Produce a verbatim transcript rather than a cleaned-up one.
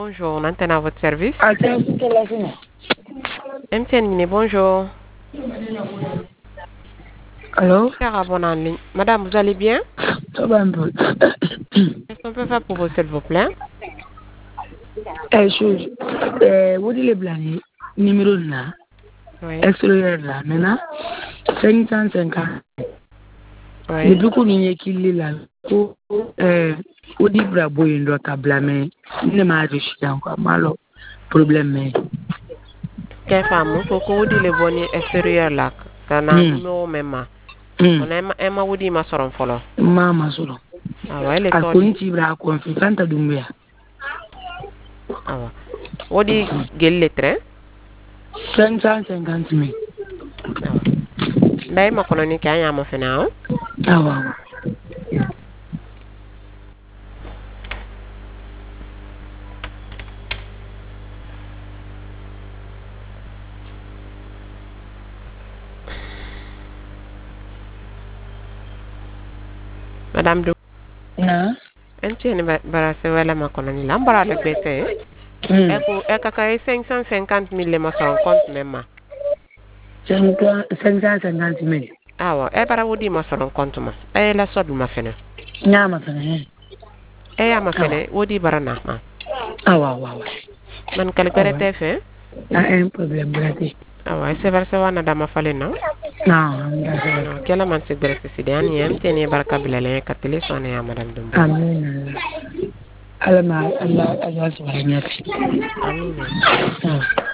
Bonjour, on antenne à votre service. Ah, tiens, c'est quelle la journée? M T N Guinée, bonjour. Allô? Cher bon en ligne. Madame, vous allez bien? Ça va un peu. Qu'est-ce qu'on peut faire pour vous, s'il vous plaît? Eh, chose. Eh, vous dites les blancs, numéro là, Oui. extérieur là, maintenant, cinq cent cinquante. Oui. Depuis qu'on y est qu'il est là, eh, vous dites bravo, il doit blâmer. Il ne m'a réussi encore, malo, problème, mais. Quelle femme? Faut que vous dites le bon extérieur là. Ça n'a Hmm. numéro même. Hmm. On aime, aime vous dire ma soeur en follow. Mama solo. Ah ouais, les A tordis. kunti bra konfi fanta dumbia. Ah ouais. Vous dites quelle lettre? cinq cent cinquante mille. Ah ouais. D'ailleurs, ma colonie qui a un ma fena. Ah ouais. Madame de. Na? M T N bara se wala ma colonie là. Bara le bête. Hmm. Eko, eka kaya cinq cent cinquante mille ma soeur en compte même. cinq cent cinquante mille. Ah ouais. Eh bara vous dire ma soeur en compte ma. Eh la soeur ma fena. Nyama fana he. Eh ama Ah fene. Vous dire bara na ma. ah ouais ouais ouais. Man Ah calculateur ouais. te fait. Na un problème braté. Ah ouais, c'est vrai, c'est wana dama fale non? Non, d'accord. Non, kela man se gresse si de ani em teni baraka bilale ka téléphone ya madame Dumbo. Amin. Allah ma Allah Allah subhanahu wa ta'ala. Amin. Ah.